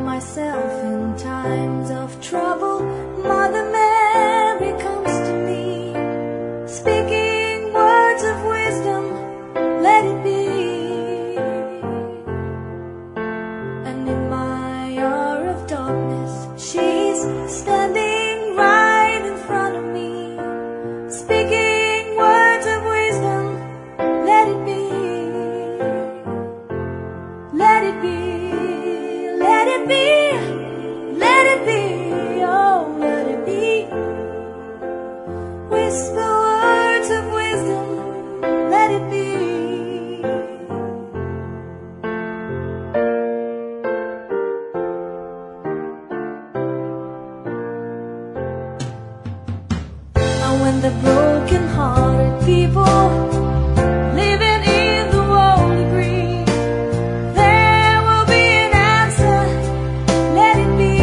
myself in times of trouble, Mother Mary comes to me, speaking words of wisdom, let it be. And in my hour of darkness, she's standing right in front of me, speaking words of wisdom, let it be. Let it be. Let it be, let it be, oh, let it be. Whisper words of wisdom, let it be. And when the broken-hearted people living in the world agree, there will be an answer, let it be.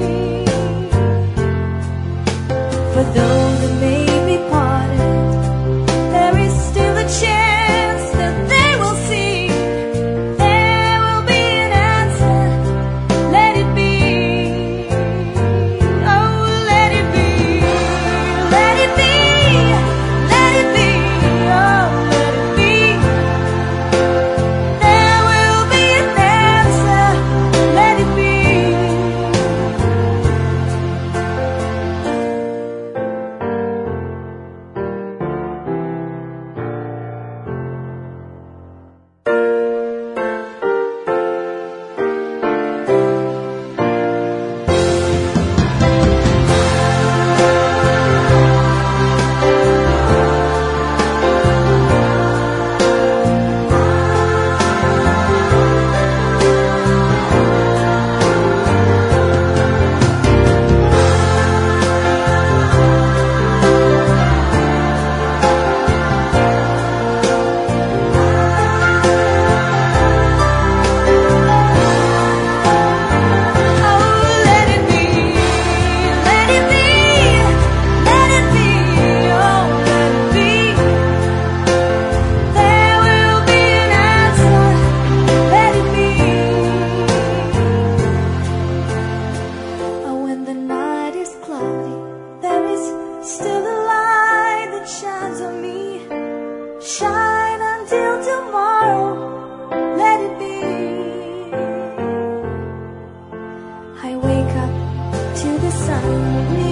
For though they may be parted, there is still a chance that they will see. There will be an answer, let it be. Oh, let it be. Let it be. Let it be. Oh, let it be. There will be an answer, let it be. Still a light that shines on me. Shine until tomorrow, let it be. I wake up to the sun.